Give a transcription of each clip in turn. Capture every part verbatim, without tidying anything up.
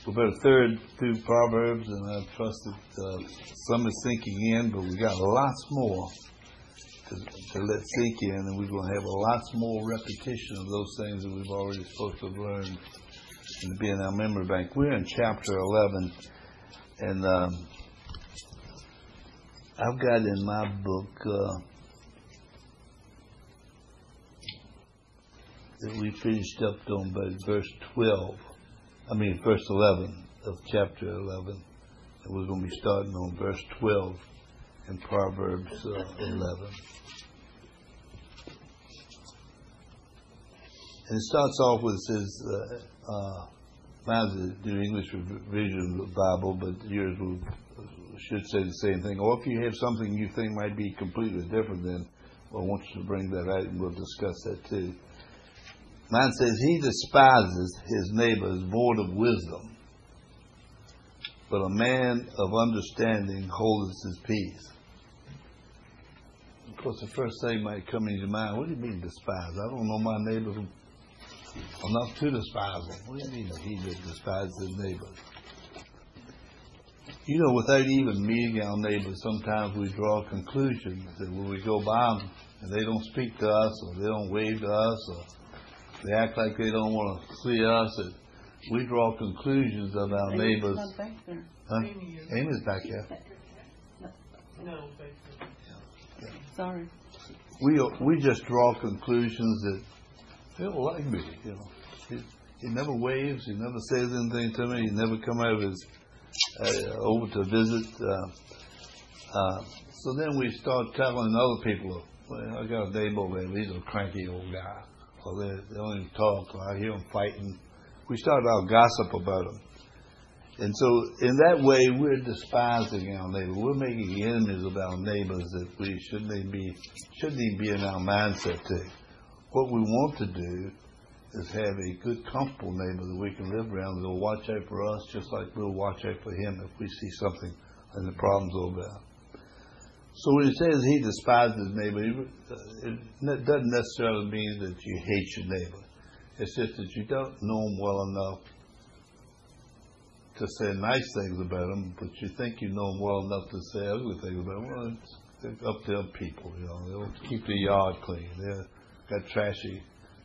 We're about a third through Proverbs, and I trust that uh, some is sinking in, but we got lots more to, to let sink in, and we're going to have a lots more repetition of those things that we've already supposed to have learned and to be in our memory bank. We're in chapter eleven, and um, I've got in my book uh, that we finished up on by verse twelve. I mean, verse eleven of chapter eleven. And we're going to be starting on verse twelve in Proverbs uh, eleven. And it starts off with, it says, uh, uh, mine's the New English Revision of the Bible, but yours will, should say the same thing. Or if you have something you think might be completely different, then well, I want you to bring that out and we'll discuss that too. Mine says, he despises his neighbor's void of wisdom, but a man of understanding holdeth his peace. Of course, the first thing might come into your mind, what do you mean despise? I don't know my neighbor enough to despise him. What do you mean he that despises his neighbor? You know, without even meeting our neighbors, sometimes we draw conclusions that when we go by them and they don't speak to us, or they don't wave to us, or they act like they don't want to see us, and we draw conclusions of our Amy's neighbors. not back there. Huh? Amy's back here. No, back there. Yeah. Sorry. We we just draw conclusions that they don't like me. You know, he, he never waves. He never says anything to me. He never come over his, uh, over to visit. Uh, uh, so then we start telling other people, well, I got a neighbor over there. He's a cranky old guy. Or they, they don't even talk. Or I hear them fighting. We start our gossip about them. And so in that way, we're despising our neighbor. We're making enemies of our neighbors that we shouldn't even be, shouldn't even be in our mindset too. What we want to do is have a good, comfortable neighbor that we can live around, that will watch out for us just like we'll watch out for him if we see something and the problem's over there. So when it says he despises his neighbor, it doesn't necessarily mean that you hate your neighbor. It's just that you don't know him well enough to say nice things about him, but you think you know him well enough to say ugly things about him. Well, it's up to them people, you know. They'll keep their yard clean. They've got trashy,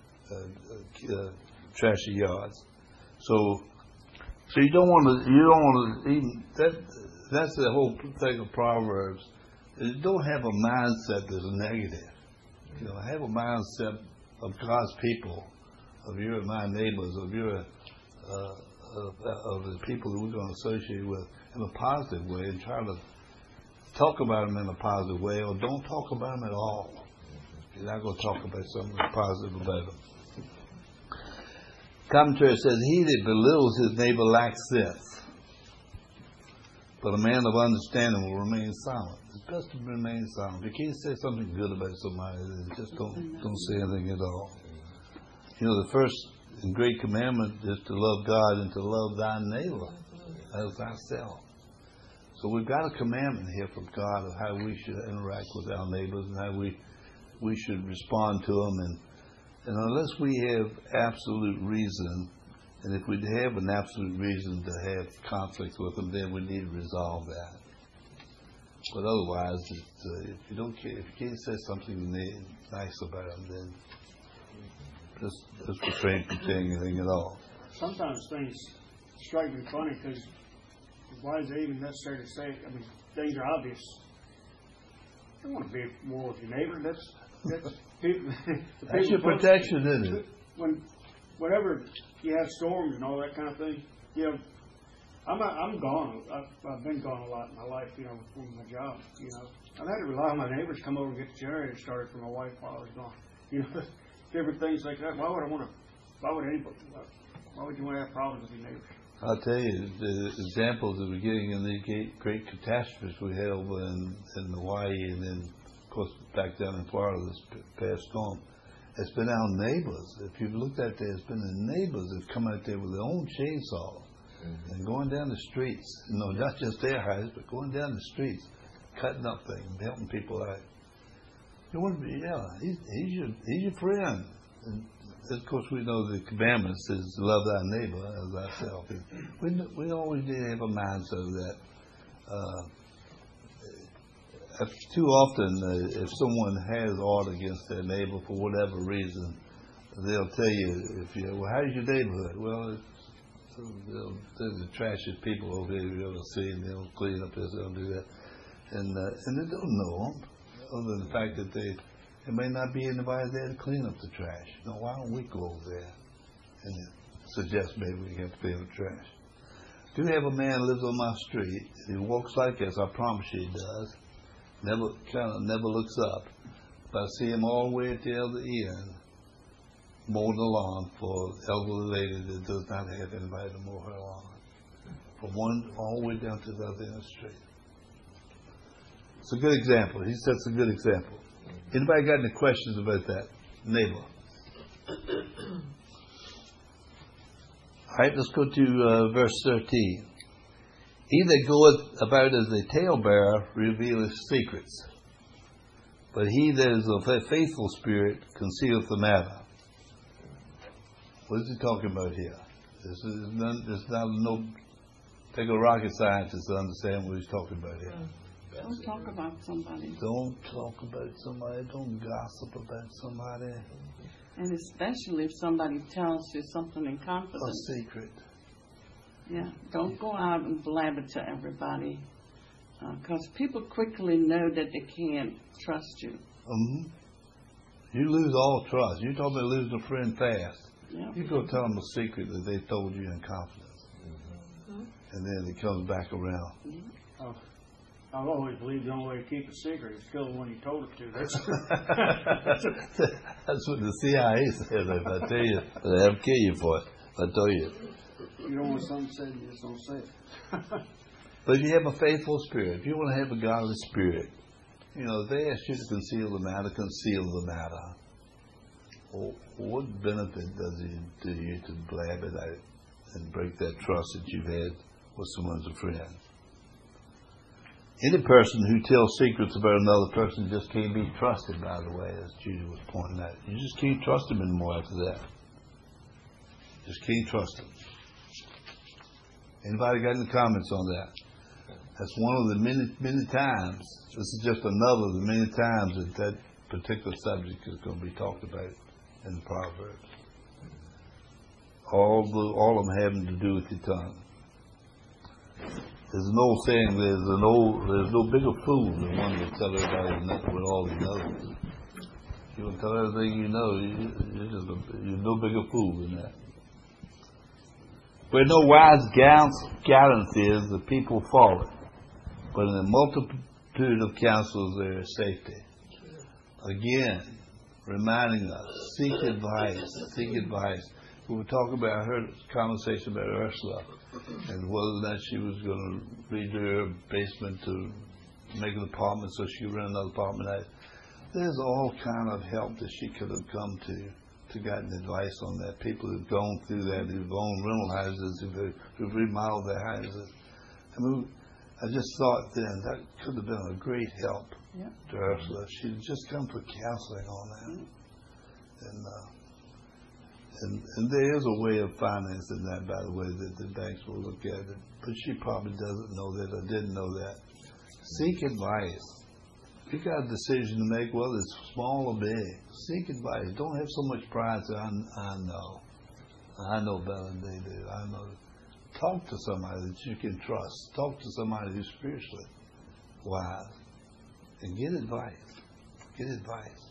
uh, uh, trashy yards. So, so you don't want to. You don't want to even that. That's the whole thing of Proverbs. You don't have a mindset that's negative. You know, have a mindset of God's people, of your and my neighbors, of your, uh, of, of the people that we're going to associate with in a positive way, and try to talk about them in a positive way, or don't talk about them at all. You're not going to talk about something positive about them. Commentary says, he that belittles his neighbor lacks sense, but a man of understanding will remain silent. It's best to remain silent. If you can't say something good about somebody, then just don't don't say anything at all. You know, the first and great commandment is to love God and to love thy neighbor as thyself. So we've got a commandment here from God of how we should interact with our neighbors and how we we should respond to them. And, and unless we have absolute reason, and if we have an absolute reason to have conflict with them, then we need to resolve that. But otherwise, it, uh, if you don't, if you can't say something nice about them, then just just refrain from saying anything at all. Sometimes things strike me funny because why is it even necessary to say? I mean, things are obvious. You don't want to be at war with your neighbor. That's that's people. That's your protection, isn't it? When, whenever you have storms and all that kind of thing, you know, I'm not, I'm gone. I've, I've been gone a lot in my life, you know, from my job. You know, I've had to rely on my neighbors to come over and get the generator started for my wife while I was gone. You know, different things like that. Why would I want to? Why would anybody? Why would you want to have problems with your neighbors? I'll tell you, the examples that we're getting in the great, great catastrophes we had over in, in Hawaii and then, of course, back down in Florida this past storm, it's been our neighbors. If you've looked at there, it's been the neighbors that come out there with their own chainsaw mm-hmm. and going down the streets. You know, not just their house, but going down the streets, cutting up things, helping people out. You want to be, yeah, he's, he's your he's your friend. And of course, we know the commandments is love thy neighbor as thyself. We we always need to have a mind so that uh, if too often, uh, if someone has aught against their neighbor for whatever reason, they'll tell you, if you well, how's your neighborhood? Well, it's, they'll, they're the trashiest people over here you've ever seen. They'll clean up this, they'll do that, and uh, and they don't know them, other than the fact that they. There may not be anybody there to clean up the trash. No, why don't we go over there and suggest maybe we have to clean up the trash? Do have a man who lives on my street. He walks like this. I promise you he does. Never, kind of, never looks up. But I see him all the way at the other end, mowing the lawn for an elderly lady that does not have anybody to mow her lawn. From one all the way down to the other end of the street. It's a good example. He sets a good example. Anybody got any questions about that? Neighbor. All right, let's go to uh, verse thirteen. He that goeth about as a talebearer revealeth secrets, but he that is of a faithful spirit concealeth the matter. What is he talking about here? This is none, there's not no take a rocket scientist to understand what he's talking about here. Don't talk about somebody. Don't talk about somebody. Don't gossip about somebody. And especially if somebody tells you something in A confidence. secret. Yeah. Don't go out and blab it to everybody. Because uh, people quickly know that they can't trust you. Mm-hmm. You lose all trust. You told me to lose a friend fast. Yeah. You go tell them a secret that they told you in confidence. Mm-hmm. And then it comes back around. Mm-hmm. Oh. I've always believed the only way to keep a secret is kill the one you told it to. That's That's what the C I A says. If I tell you, they'll kill you for it. I tell you. You don't want something said, you just don't say it. But if you have a faithful spirit, if you want to have a godly spirit, you know, if they ask you to conceal the matter, conceal the matter. Well, what benefit does it do you to blab it out and break that trust that you've had with someone's a friend? Any person who tells secrets about another person just can't be trusted, by the way, as Judy was pointing out. You just can't trust them anymore after that. Just can't trust them. Anybody got any comments on that? That's one of the many, many times, this is just another of the many times that that particular subject is going to be talked about in the Proverbs. All, the, all of them having to do with your tongue. There's an old saying, there's an old, there's no bigger fool than one that tell everybody what all he knows. If you want to tell everything you know, you, you're, just a, you're no bigger fool than that. Where no wise guidance is, the people fall. But in a multitude of counsels there is safety. Again, reminding us, seek advice, seek advice. We were talking about, I heard a conversation about Ursula and whether or not she was going to redo her basement to make an apartment so she could rent another apartment out. There's all kind of help that she could have come to, to gotten advice on that. People who've gone through that, who've owned rental houses, who've, who've remodeled their houses. I mean, I just thought then that could have been a great help yeah. to Ursula. She'd just come for counseling on that. Mm-hmm. And, uh, And, and there is a way of financing that, by the way, that the banks will look at it. But she probably doesn't know that or didn't know that. Seek advice. If you've got a decision to make, whether it's small or big, seek advice. Don't have so much pride to say, I, I know. I know better than they do. I know. Talk to somebody that you can trust. Talk to somebody who's spiritually wise. And get advice. Get advice.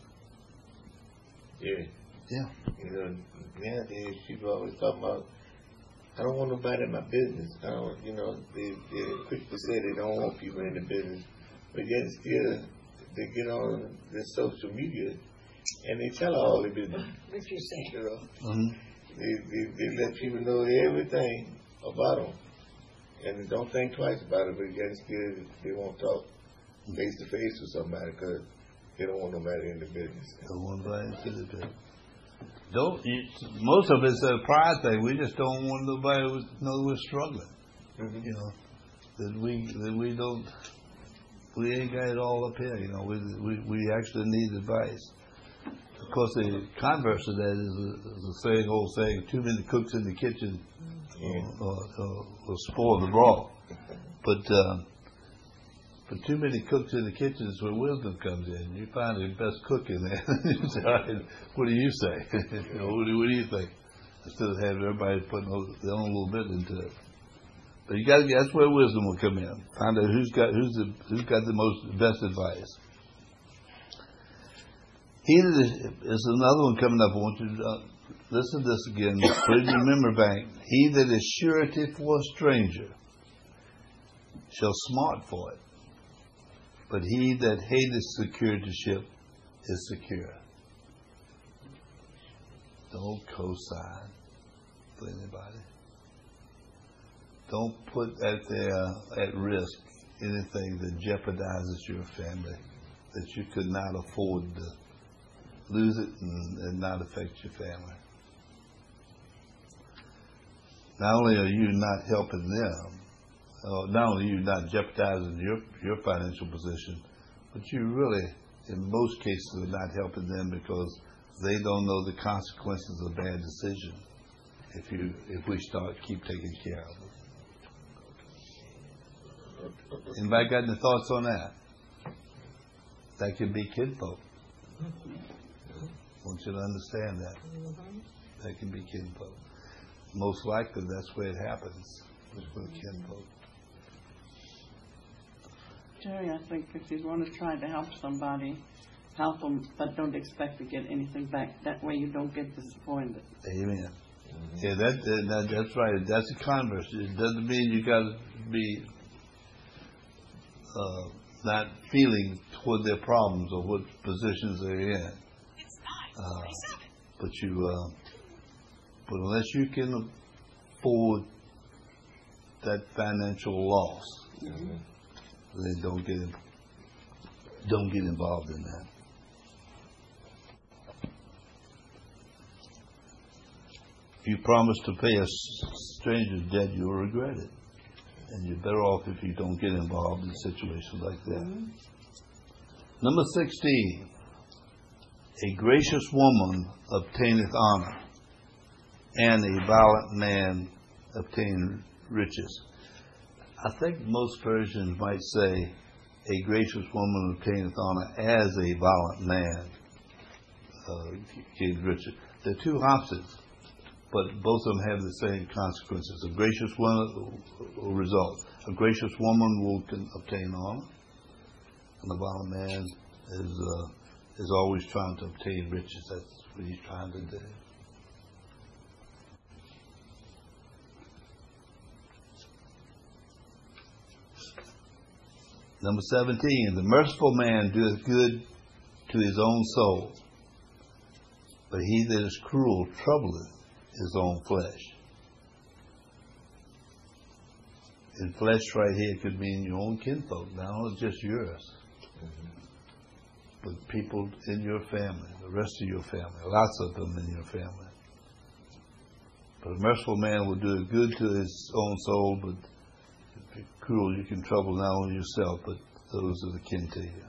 Yeah. Yeah. You know, nowadays people always talk about, I don't want nobody in my business. I don't, you know, they, they're quick to say they don't want people in the business. But yet still, they get on their social media and they tell all their business. What you say? You know, Mm-hmm. they, they, they let people know everything about them. And don't think twice about it, but yet still they won't talk face to face with somebody because they don't want nobody in the business. Don't want nobody in the business. Don't, you, most of it's a pride thing. We just don't want nobody to know we're struggling. Mm-hmm. You know, that we that we don't, we ain't got it all up here. You know, we we, we actually need advice. Of course, the converse of that is a, is a saying, old saying, too many cooks in the kitchen will, will, will spoil the broth. But uh, but too many cooks in the kitchen is where wisdom comes in. You find the best cook in there. You say, "All right, what do you say? You know, what, do, what do you think?" Instead of having everybody putting their own little bit into it. But you got to that's where wisdom will come in. Find out who's got who's the who's got the most best advice. He that is, is another one coming up. I want you to uh, listen to this again. Put it in your memory bank. He that is surety for a stranger shall smart for it, but he that hateth securityship is secure. Don't co-sign for anybody. Don't put out there at risk anything that jeopardizes your family, that you could not afford to lose it and, and not affect your family. Not only are you not helping them, uh, not only are you not jeopardizing your, your financial position, but you really, in most cases, are not helping them because they don't know the consequences of a bad decision if you if we start keep taking care of them. Anybody got any thoughts on that? That could be kinfolk. I want you to understand that. That can be kinfolk. Most likely that's where it happens, is with kinfolk. Jerry, I think if you want to try to help somebody, help them, but don't expect to get anything back. That way you don't get disappointed. Amen. Yeah, that, that that's right. That's a converse. It doesn't mean you got to be uh, not feeling toward their problems or what positions they're in. Uh, but you, uh, but unless you can afford that financial loss, mm-hmm. then don't get in, don't get involved in that. If you promise to pay a stranger's debt, you'll regret it, and you're better off if you don't get involved in situations like that. Mm-hmm. Number sixteen. A gracious woman obtaineth honor, and a violent man obtain riches. I think most versions might say, a gracious woman obtaineth honor as a violent man uh, gains riches. They're two opposites, but both of them have the same consequences. A gracious woman will result. A gracious woman will can obtain honor, and a violent man is... Uh, is always trying to obtain riches. That's what he's trying to do. Number seventeen, the merciful man doeth good to his own soul, but he that is cruel troubleth his own flesh. And flesh right here could mean your own kinfolk, not just yours. Mm-hmm. But people in your family, the rest of your family, lots of them in your family. But a merciful man will do good to his own soul, but if you're cruel, you can trouble not only yourself, but those that are kin to you.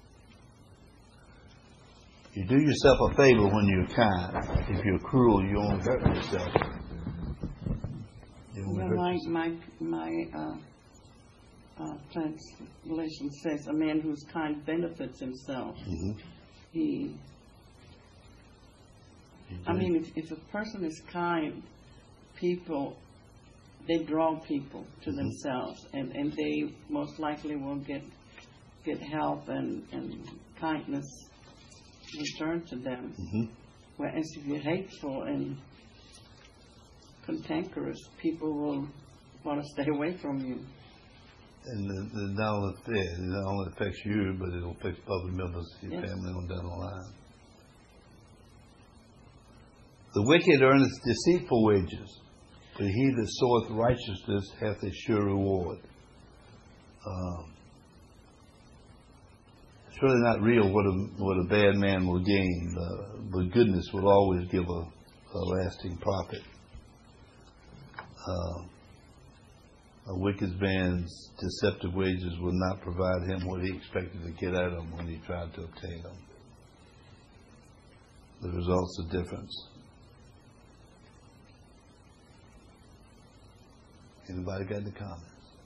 You do yourself a favor when you're kind. If you're cruel, you only hurt yourself. You only well, hurt my, yourself. my, my, uh, Uh, translation says a man who's kind benefits himself. Mm-hmm. He, I mean, if, if a person is kind, people, they draw people to mm-hmm. themselves, and, and they most likely will get get help and, and kindness returned to them. Mm-hmm. Whereas if you're hateful and cantankerous, people will want to stay away from you. And the, the, not, only, it not only affects you, but it will affect other members of your yes. family on down the line. The wicked earneth deceitful wages, but he that soweth righteousness hath a sure reward. Um, it's really not real what a, what a bad man will gain, uh, but goodness will always give a, a lasting profit. Uh, A wicked man's deceptive wages will not provide him what he expected to get out of him when he tried to obtain them. the results are different. Anybody got any comments?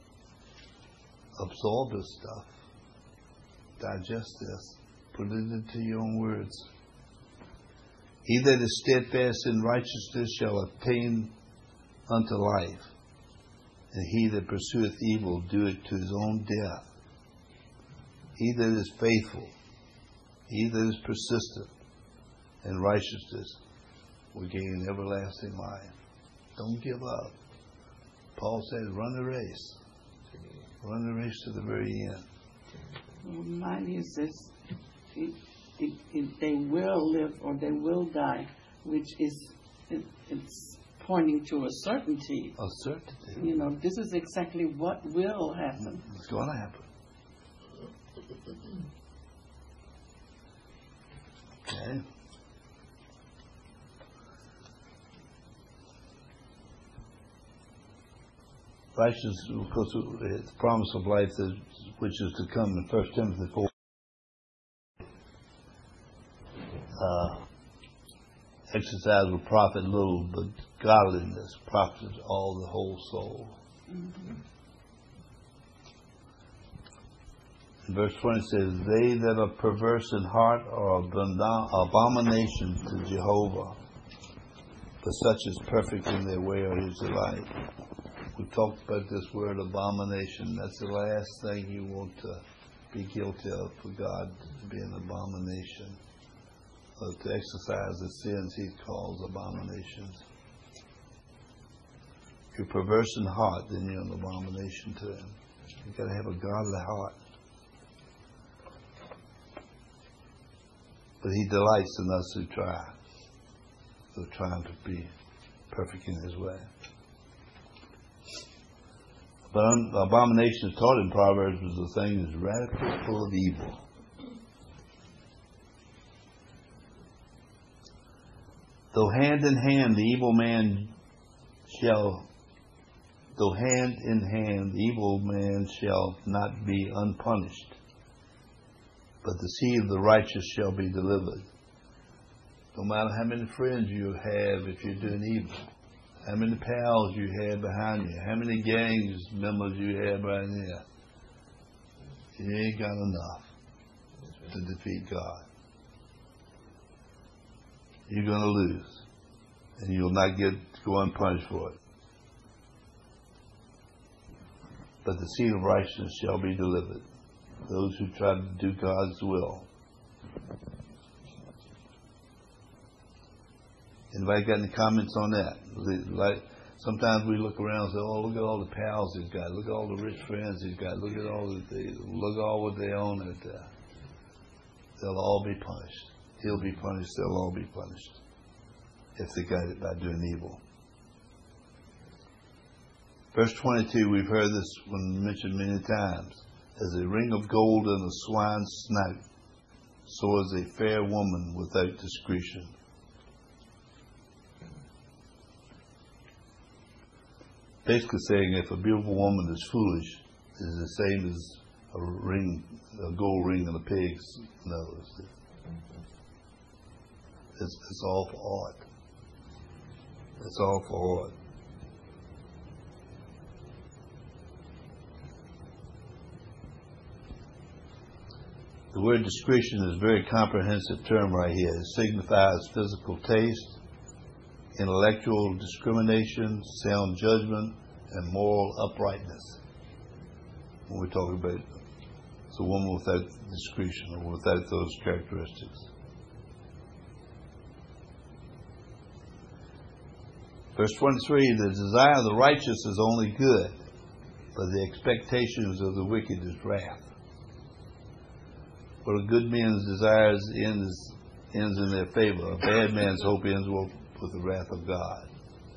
Absorb this stuff. Digest this. Put it into your own words. He that is steadfast in righteousness shall attain unto life, and he that pursueth evil do it to his own death. He that is faithful, he that is persistent in righteousness will gain everlasting life. Don't give up. Paul said, run the race. Run the race to the very end. Well, mine is this, it, it, it, they will live or they will die, which is, it, it's pointing to a certainty. A certainty. You know, this is exactly what will happen. It's going to happen. Okay. Righteousness, of course, the promise of life is, which is to come in First Timothy four. Uh, exercise will profit little, but godliness profits all the whole soul. Mm-hmm. And verse twenty says, they that are perverse in heart are abomination to Jehovah, but such is perfect in their way are his delight. We talked about this word abomination. That's the last thing you want to be guilty of for God, to be an abomination. Or to exercise the sins he calls abominations. If you're perverse in heart, then you're an abomination to him. You've got to have a godly heart. But he delights in us who try. Who are trying to be perfect in his way. But abomination is taught in Proverbs as a thing that's radically full of evil. Though hand in hand the evil man shall, though hand in hand the evil man shall not be unpunished, but the seed of the righteous shall be delivered. No matter how many friends you have if you're doing evil, how many pals you have behind you, how many gangs members you have right there, you ain't got enough to defeat God. You're going to lose, and you'll not get to go unpunished for it. But the seed of righteousness shall be delivered. Those who try to do God's will. Anybody got any comments on that? Like sometimes we look around and say, "Oh, look at all the pals he's got. Look at all the rich friends he's got. Look at all the look at all what they own out there. They'll all be punished. He'll be punished. They'll all be punished if they got it by doing evil." Verse twenty-two, we've heard this one mentioned many times. As a ring of gold in a swine's snout, so is a fair woman without discretion. Basically saying if a beautiful woman is foolish, it is the same as a ring, a gold ring in a pig's nose. It's, it's all for art. It's all for art. The word discretion is a very comprehensive term right here. It signifies physical taste, intellectual discrimination, sound judgment, and moral uprightness. When we talk about it's a woman without discretion or without those characteristics. Verse twenty-three, the desire of the righteous is only good, but the expectations of the wicked is wrath. But a good man's desires ends, ends in their favor. A bad man's hope ends with the wrath of God.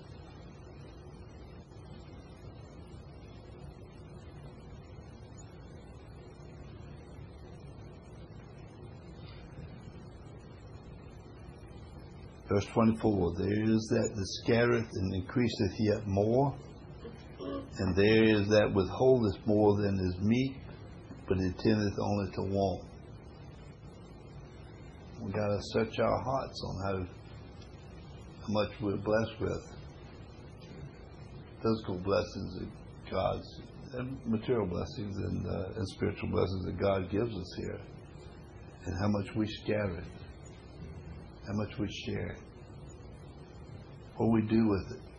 Verse twenty-four, there is that that scattereth and increaseth yet more, and there is that withholdeth more than is meet, but it tendeth only to want. We got to search our hearts on how, how much we're blessed with. Physical blessings that God's, and material blessings and, uh, and spiritual blessings that God gives us here. And how much we scatter it. How much we share it. What we do with it.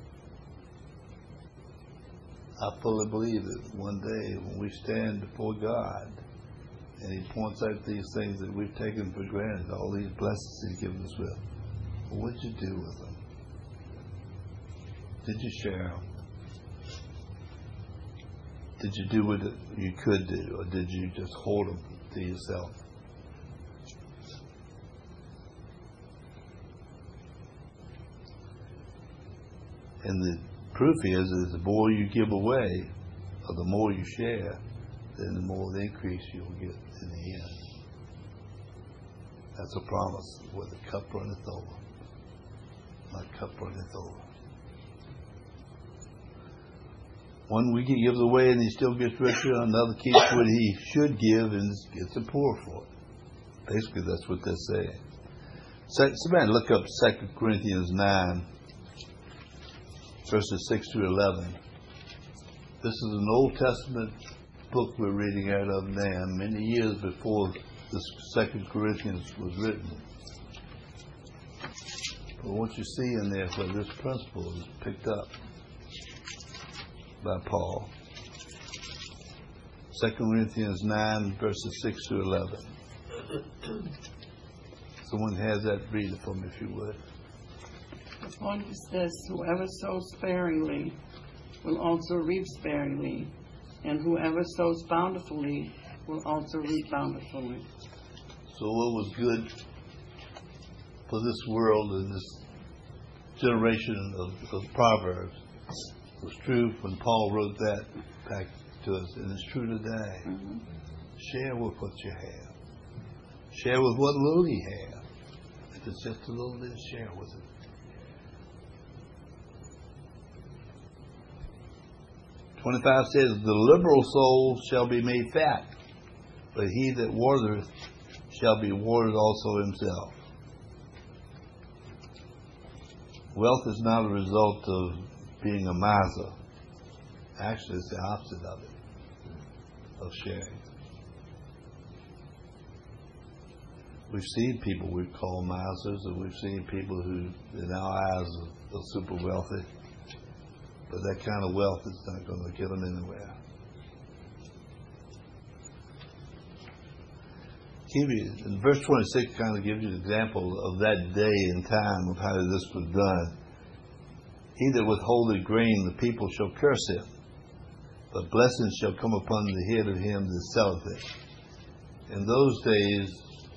I fully believe that one day when we stand before God and He points out these things that we've taken for granted, all these blessings He's given us with, well, what'd you do with them? Did you share them? Did you do what you could do, or did you just hold them to yourself? And the proof is, is the more you give away, or the more you share, then the more the increase you'll get in the end. That's a promise. Where the cup runneth over. My cup runneth over. One we gives away and he still gets richer. Another keeps what he should give and gets a poor for it. Basically, that's what they're saying. Somebody look up Second Corinthians nine, verses six through eleven. This is an Old Testament book we're reading out of now, many years before this Second Corinthians was written. But what you see in there where this principle is picked up by Paul. Second Corinthians nine, verses six through eleven. Someone has that, read it for me if you would. The point is this: whoever sows sparingly will also reap sparingly, and whoever sows bountifully will also reap bountifully. So what was good for this world and this generation of, of Proverbs was true when Paul wrote that back to us, and it's true today. Mm-hmm. Share with what you have. Share with what little you have. If it's just a little bit, share with it. twenty-five says, the liberal soul shall be made fat, but he that watereth shall be watered also himself. Wealth is not a result of being a miser. Actually, it's the opposite of it, of sharing. We've seen people we call misers, and we've seen people who, in our eyes, are, are super wealthy. But that kind of wealth is not going to get them anywhere. In verse twenty-six kind of gives you an example of that day and time of how this was done. He that withholdeth grain, the people shall curse him, but blessings shall come upon the head of him that selleth it. In those days,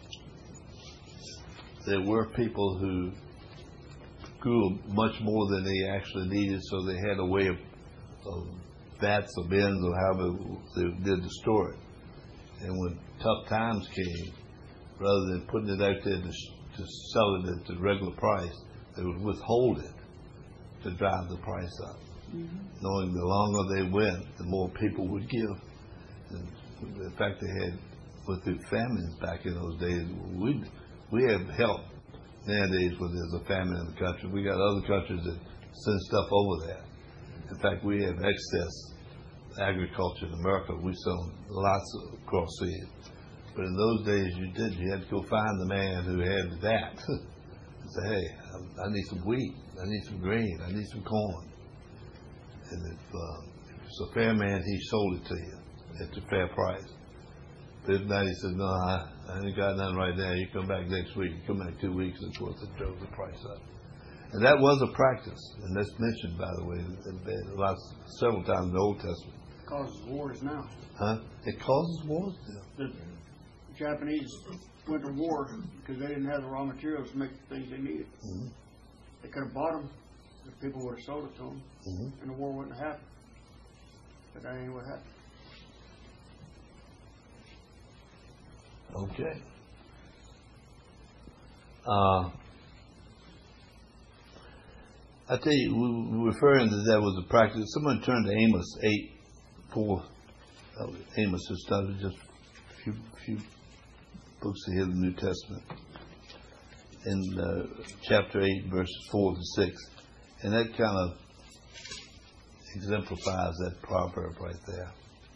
there were people who grew much more than they actually needed, so they had a way of, of vats or bins or however they did to store it. And when tough times came, rather than putting it out there to, to sell it at the regular price, they would withhold it to drive the price up. Mm-hmm. Knowing the longer they went, the more people would give. And in fact, they had, with the famines back in those days, we we have help nowadays when there's a famine in the country. We got other countries that send stuff over there. In fact, we have excess agriculture in America. We sell lots of cross seed. But in those days, you did. You had to go find the man who had that and say, hey, I, I need some wheat. I need some grain. I need some corn. And if, uh, if it's a fair man, he sold it to you at a fair price. But if not, he said, no, I, I ain't got nothing right now. You come back next week. You come back two weeks, and of course it drove the price up. And that was a practice. And that's mentioned, by the way, lots, several times in the Old Testament. It causes wars now. Huh? It causes wars? Yeah. The Japanese went to war because they didn't have the raw materials to make the things they needed. Mm-hmm. They could have bought them if people would have sold it to them, mm-hmm. and the war wouldn't have happened. But that ain't what happened. Okay. Uh, I tell you, we were referring to that was a practice. Someone turned to Amos eight four. Uh, Amos has started just a few, few books here in the New Testament. in uh, chapter eight, verses four to six, and that kind of exemplifies that proverb right there.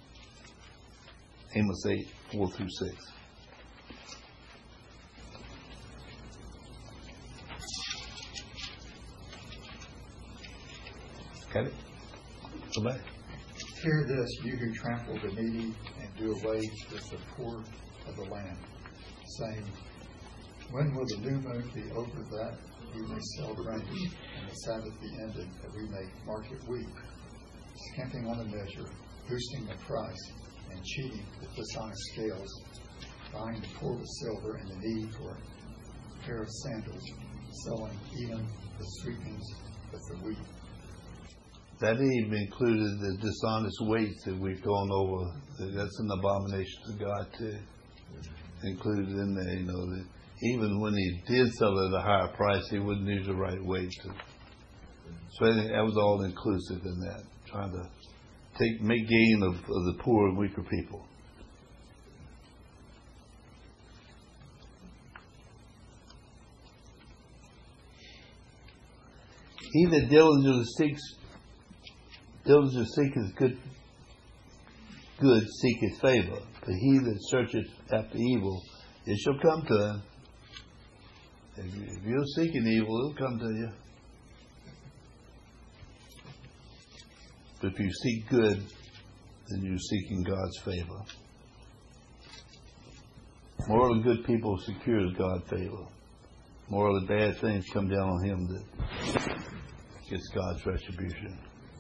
Amos eight, four through six. Got it? Go back. Hear this, you who trample the needy and do away with the poor of the land, saying, when will the new moon be over that we may sell grain, and the Sabbath be ended, that we may mark it week, skimping on the measure, boosting the price, and cheating with dishonest scales, buying the poor with silver and the needy for a pair of sandals, selling even the sweepings with the wheat. That even included the dishonest weights that we've gone over. That's an abomination to God too. Included in there, you know, that even when he did sell it at a higher price, he wouldn't use the right weight to. So I think that was all inclusive in that, trying to take make gain of, of the poor and weaker people. He that diligently seeks diligently seeketh good good seeketh favor, but he that searcheth after evil, it shall come to him. If, you, if you're seeking evil, it'll come to you. But if you seek good, then you're seeking God's favor. More of the good people secures God's favor. More of the bad things come down on him that gets God's retribution.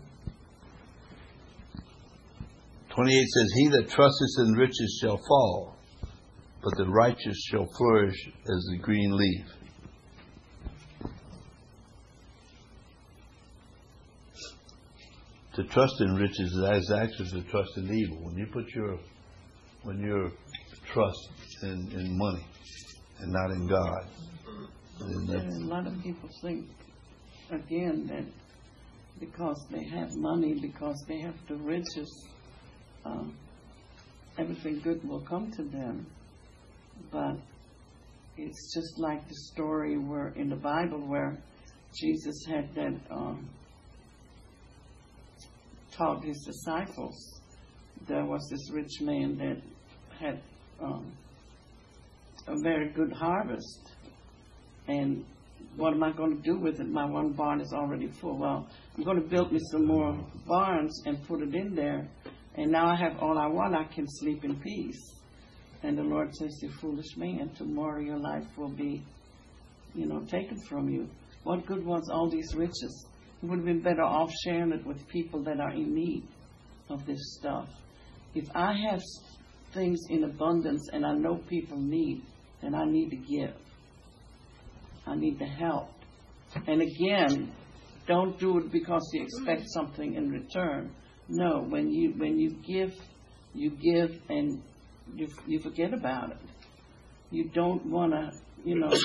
twenty-eight says, he that trusteth in riches shall fall, but the righteous shall flourish as the green leaf. To trust in riches is actually to trust in evil. When you put your when your trust in, in money and not in God. then that's- A lot of people think, again, that because they have money, because they have the riches, uh, everything good will come to them. But it's just like the story where in the Bible where Jesus had that um, taught his disciples. There was this rich man that had um, a very good harvest, and what am I going to do with it? My one barn is already full. Well, I'm going to build me some more barns and put it in there, and now I have all I want. I can sleep in peace. And the Lord says, you foolish man, tomorrow your life will be, you know, taken from you. What good was all these riches? It would have been better off sharing it with people that are in need of this stuff. If I have things in abundance and I know people need, then I need to give. I need to help. And again, don't do it because you expect something in return. No, when you when you give, you give and you you forget about it. You don't want to, you know,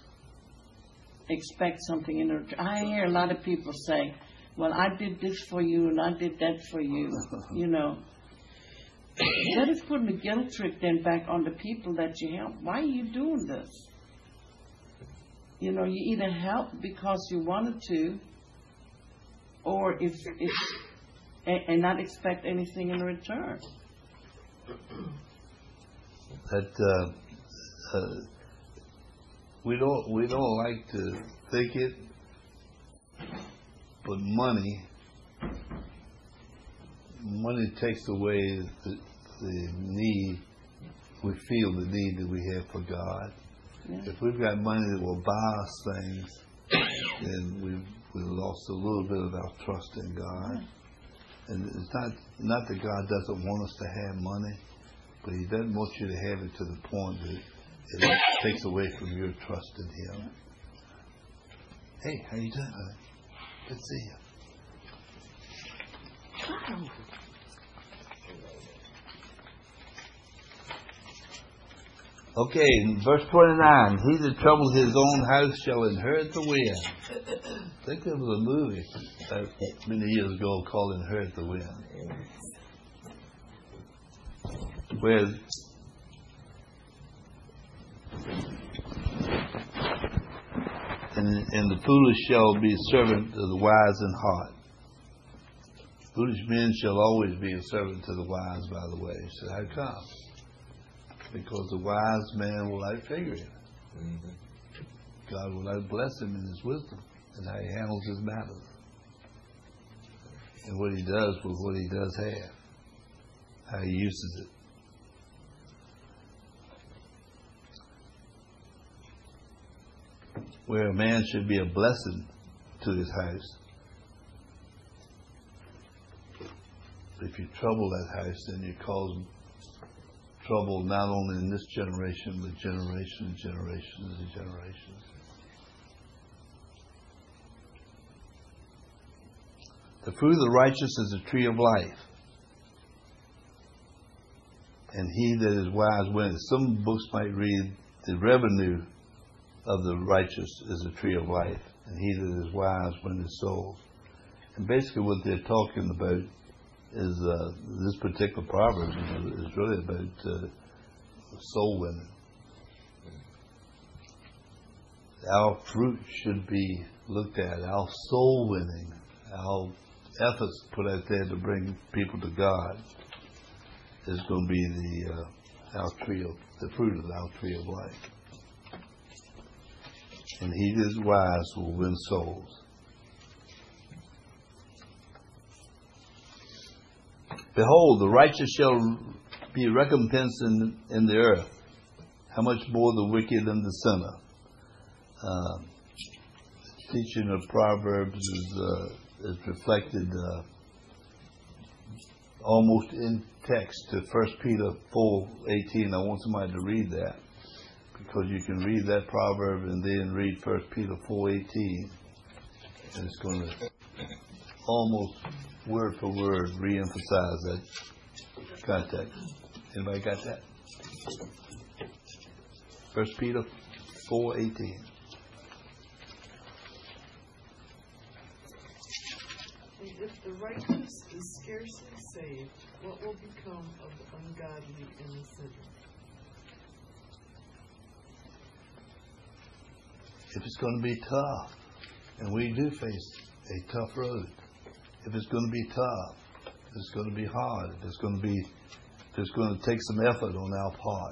expect something in return. I hear a lot of people say, well, I did this for you and I did that for you, you know. That is putting a guilt trip then back on the people that you help. Why are you doing this? You know, you either help because you wanted to, or if if and, and not expect anything in return. That uh, uh, we don't we don't like to think it, but money money takes away the, the need. We feel the need that we have for God. Yeah. If we've got money that will buy us things, then we've we've lost a little bit of our trust in God. And it's not not that God doesn't want us to have money, but He doesn't want you to have it to the point that it takes away from your trust in Him. Hey, how you doing, honey? Good to see you. Okay, in verse twenty-nine, he that troubles his own house shall inherit the wind. I think there was a movie uh, many years ago called Inherit the Wind, where And, and the foolish shall be a servant to the wise in heart. Foolish men shall always be a servant to the wise, by the way. He said, how come? Because the wise man will outfigure him. Mm-hmm. God will outbless him in his wisdom and how he handles his matters. And what he does with what he does have. How he uses it. Where a man should be a blessing to his house. If you trouble that house, then you cause trouble not only in this generation, but generations and generations and generations. The fruit of the righteous is a tree of life. And he that is wise winneth. Some books might read, the revenue of the righteous is a tree of life. And he that is wise winneth souls. And basically what they're talking about is uh, this particular proverb is, is really about uh, soul winning. Our fruit should be looked at. Our soul winning, our efforts put out there to bring people to God is going to be the uh, our tree of the fruit of our tree of life. And he that is wise will win souls. Behold, the righteous shall be recompensed in, in the earth. How much more the wicked and the sinner? Uh, teaching of Proverbs is, uh, is reflected uh, almost in text to First Peter four eighteen. I want somebody to read that, because you can read that proverb and then read First Peter four eighteen, and it's going to almost word for word re-emphasize that context. Anybody got that? First Peter four eighteen. If the righteous is scarcely saved, what will become of the ungodly and the sinner? If it's going to be tough, and we do face a tough road, if it's going to be tough, if it's going to be hard, if it's going to be, if it's going to take some effort on our part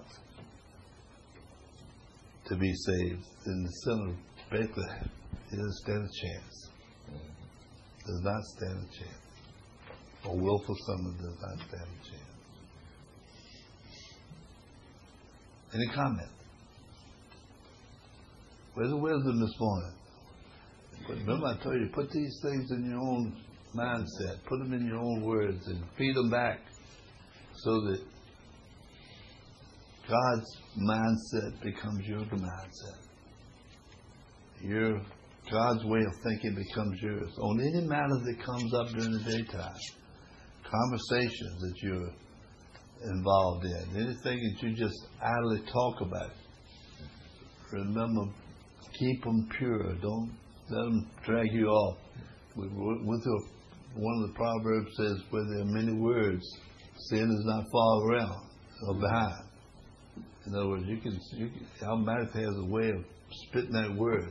to be saved, then the sinner basically doesn't stand a chance. Does not stand a chance. A willful sinner does not stand a chance. Any comment? Where's the wisdom this morning? But remember, I told you, put these things in your own mindset. Put them in your own words and feed them back so that God's mindset becomes your mindset. Your God's way of thinking becomes yours. On any matter that comes up during the daytime, conversations that you're involved in, anything that you just idly talk about, remember, keep them pure. Don't let them drag you off. With, with the, one of the Proverbs says, where there are many words, sin is not far around or behind. In other words, you can, you can, our mouth has a way of spitting out words.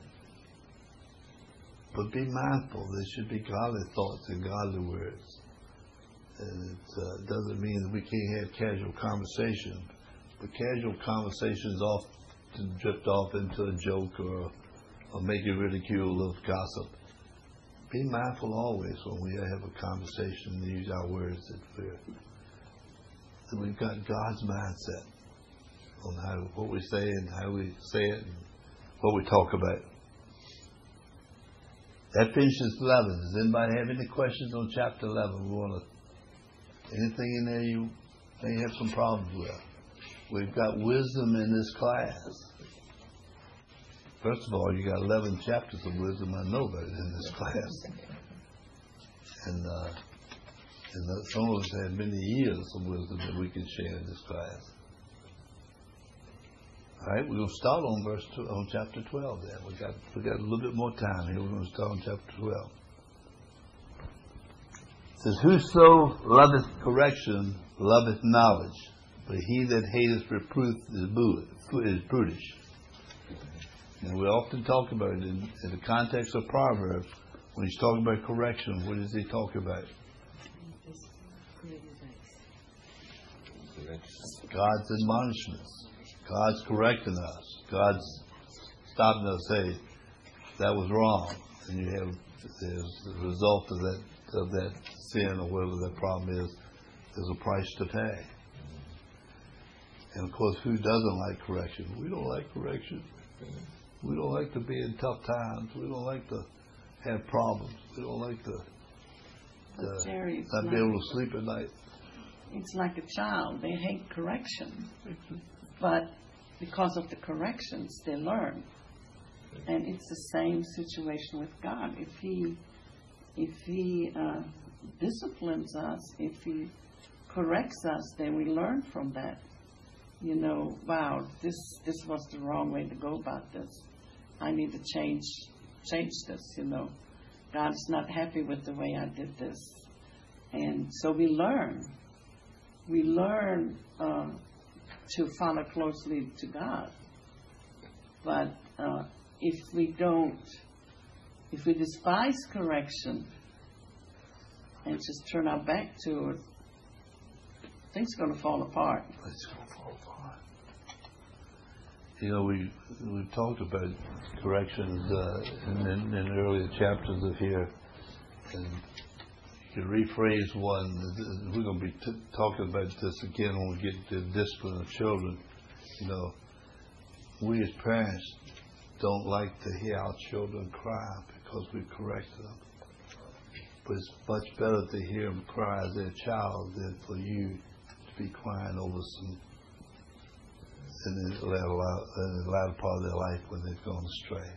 But be mindful. There should be godly thoughts and godly words. And it uh, doesn't mean that we can't have casual conversation. But casual conversations often drift off into a joke or, or make you ridicule of gossip. Be mindful always when we have a conversation and use our words that we're, that we've got God's mindset on how what we say and how we say it and what we talk about. That finishes eleven. Does anybody have any questions on chapter eleven? We want to, anything in there you may have some problems with? We've got wisdom in this class. First of all, you got eleven chapters of wisdom I know about in this class. And, uh, and some of us have many years of wisdom that we can share in this class. All right, we're going to start on verse two, on chapter twelve. Then we got we got a little bit more time here. We're going to start on chapter twelve. It says, "Whoso loveth correction loveth knowledge, but he that hateth reproof is brutish." And we often talk about it in, in the context of Proverbs. When he's talking about correction, what does he talk about? God's admonishments. God's correcting us. God's stopping us, say, that was wrong. And you have, there's the result of that, of that sin or whatever that problem is, there's a price to pay. And of course, who doesn't like correction? We don't like correction. We don't like to be in tough times. We don't like to have problems. We don't like to, to Jerry, it's not be like- able to sleep at night. It's like a child. They hate correction. But because of the corrections, they learn. And it's the same situation with God. If He, if He uh, disciplines us, if He corrects us, then we learn from that. You know, wow, this this was the wrong way to go about this. I need to change change this. You know, God's not happy with the way I did this, and so we learn. We learn uh, to follow closely to God. But uh, if we don't, if we despise correction and just turn our back to it, things are going to fall apart. It's going to fall apart. You know, we we talked about corrections uh, in, in, in earlier chapters of here, and to rephrase one, we're going to be t- talking about this again when we get to the discipline of children. You know, we as parents don't like to hear our children cry because we correct them. But it's much better to hear them cry as their child than for you to be crying over some in the latter, in the latter part of their life when they've gone astray.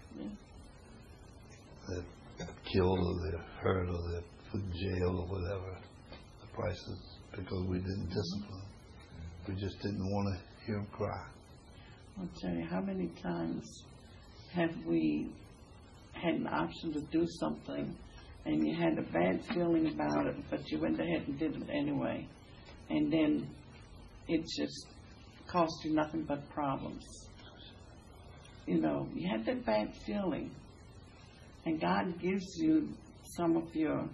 Yeah. They're killed or they're hurt or they're put in jail or whatever. The prices because we didn't discipline them. We just didn't want to hear them cry. I'll tell you, how many times have we had an option to do something and you had a bad feeling about it, but you went ahead and did it anyway, and then it just cost you nothing but problems. You know, you had that bad feeling, and God gives you some of your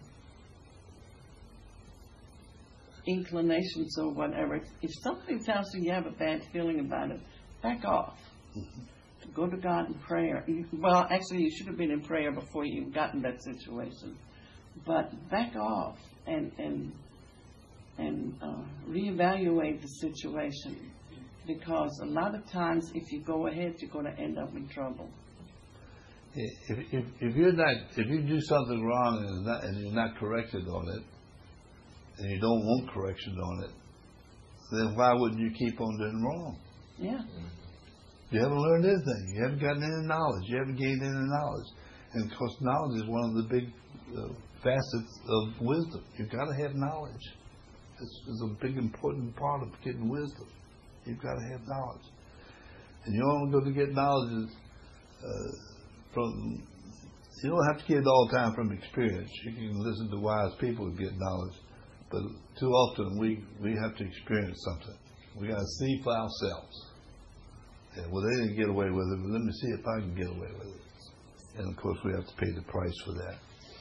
inclinations or whatever. If something tells you you have a bad feeling about it, back off. Mm-hmm. Go to God in prayer. You, well, actually, you should have been in prayer before you got in that situation. But back off and and and uh, reevaluate the situation, because a lot of times, if you go ahead, you're going to end up in trouble. If, if, if you're not, if you do something wrong and, not, and you're not corrected on it, and you don't want correction on it, then why wouldn't you keep on doing wrong? Yeah. You haven't learned anything. You haven't gotten any knowledge. You haven't gained any knowledge. And of course, knowledge is one of the big uh, facets of wisdom. You've got to have knowledge. This is a big, important part of getting wisdom. You've got to have knowledge. And you're only going to get knowledge uh, from, you don't have to get it all the time from experience. You can listen to wise people to get knowledge. But too often we, we have to experience something. We got to see for ourselves. Yeah, well, they didn't get away with it, but let me see if I can get away with it. And of course, we have to pay the price for that.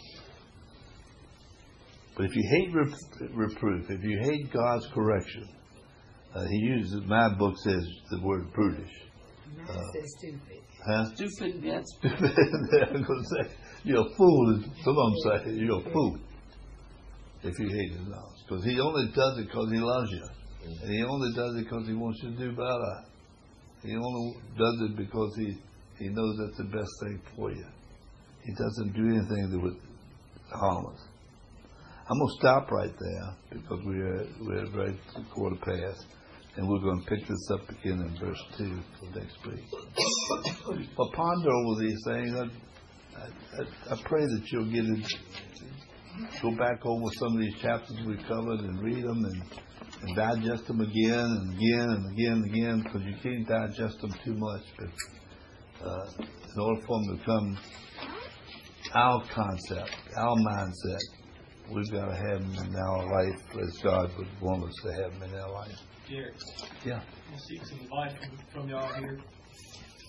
But if you hate rep- reproof, if you hate God's correction, uh, he uses, my book says the word brutish. Mine Uh, says stupid. Huh? Stupid, yes. I'm going to say, you're a fool. Some of them say, you're a fool if you hate his knowledge. Because he only does it because he loves you. And he only does it because he wants you to do better. He only does it because he, he knows that's the best thing for you. He doesn't do anything that would harm us. I'm going to stop right there because we're, we're right at the quarter past. And we're going to pick this up again in verse two for next week. But ponder over these things. I, I, I pray that you'll get it, go back over some of these chapters we've covered and read them and, and digest them again and again and again and again, because you can't digest them too much. But, uh, in order for them to become our concept, our mindset, we've got to have them in our life as God would want us to have them in our life. Jerry, Yeah. we'll seek some advice from, from y'all here.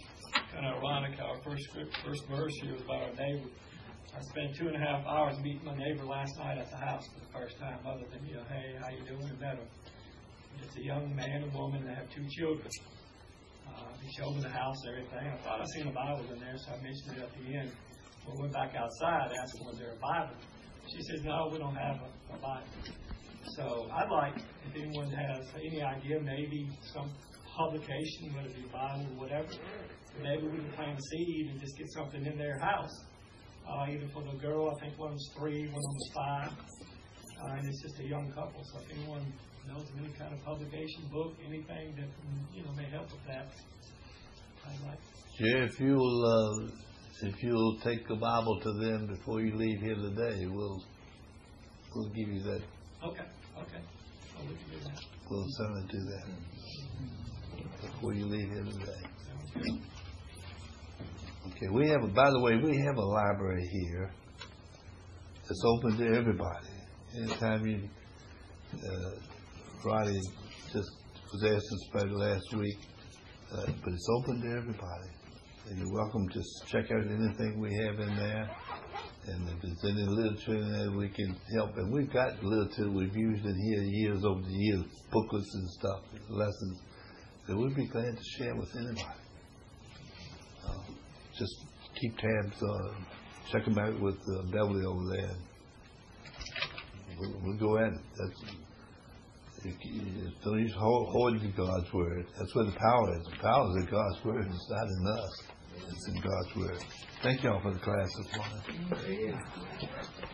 kind of ironic. Our first script, first verse here was about our neighbor. I spent two and a half hours meeting my neighbor last night at the house for the first time, other than, you know, hey, how you doing, and met him. It's a young man and woman that have two children. Uh, he showed me the house and everything. I thought I seen a Bible in there, so I mentioned it at the end. When we went back outside, I asked him, was there a Bible? She says, no, we don't have a, a Bible. So I'd like, if anyone has any idea, maybe some publication, whether it be Bible or whatever, maybe we can plant a seed and just get something in their house. Uh, either for the girl, I think one was three, one was five, uh, and it's just a young couple. So if anyone knows of any kind of publication, book, anything that, you know, may help with that, I'd like. Yeah, if you'll uh, if you'll take the Bible to them before you leave here today, we'll we'll give you that. Okay, okay. Oh, we can do that. We'll certainly do that before you leave here today. Sounds good. Okay, we have, a, by the way, we have a library here that's open to everybody. Anytime you, uh, Friday just was asking about it last week, uh, but it's open to everybody. And you're welcome to check out anything we have in there. And if there's any literature in there we can help. And we've got literature we've used in here years over the years, booklets and stuff, lessons, that we'd be glad to share with anybody. Uh, just keep tabs on, check them out with uh, Beverly over there. We'll, we'll go at it. That's, you, you, don't use hoarding to God's word. That's where the power is. The power is in God's word. It's not in us. It's in God's word. Thank y'all for the class this morning.